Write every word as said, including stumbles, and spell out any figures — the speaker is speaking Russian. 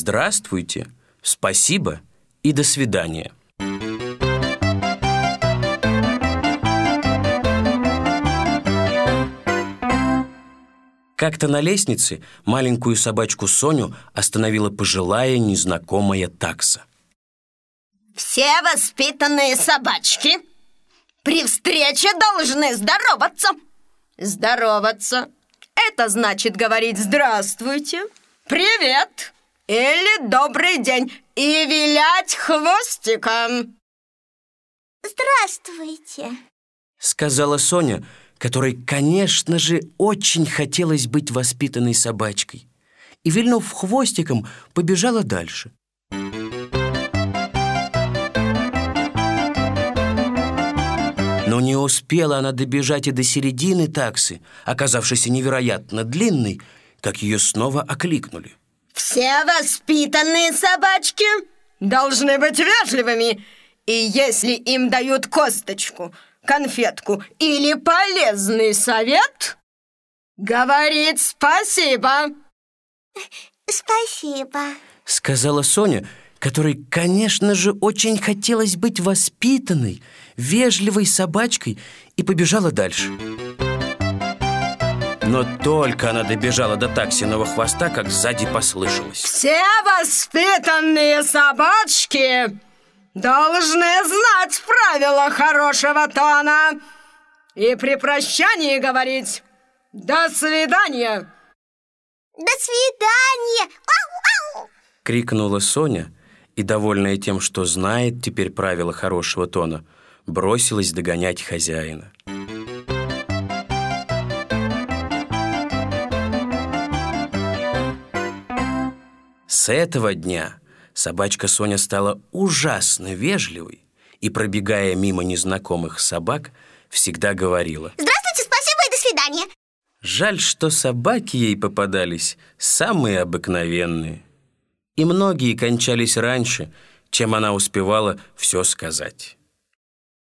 «Здравствуйте», «Спасибо» и «До свидания». Как-то на лестнице маленькую собачку Соню остановила пожилая незнакомая такса. Все воспитанные собачки при встрече должны здороваться. Здороваться – это значит говорить «здравствуйте», «привет» или «добрый день» и вилять хвостиком. «Здравствуйте», — сказала Соня, которой, конечно же, очень хотелось быть воспитанной собачкой, и, вильнув хвостиком, побежала дальше. Но не успела она добежать и до середины таксы, оказавшейся невероятно длинной, как ее снова окликнули. Все воспитанные собачки должны быть вежливыми, и если им дают косточку, конфетку или полезный совет, говорить спасибо. «Спасибо», — сказала Соня, которой, конечно же, очень хотелось быть воспитанной, вежливой собачкой, и побежала дальше. Но только она добежала до таксиного хвоста, как сзади послышалось: все воспитанные собачки должны знать правила хорошего тона и при прощании говорить «до свидания». «До свидания!» — крикнула Соня, и, довольная тем, что знает теперь правила хорошего тона, бросилась догонять хозяина. С этого дня собачка Соня стала ужасно вежливой и, пробегая мимо незнакомых собак, всегда говорила: «Здравствуйте, спасибо и до свидания». Жаль, что собаки ей попадались самые обыкновенные, и многие кончались раньше, чем она успевала все сказать.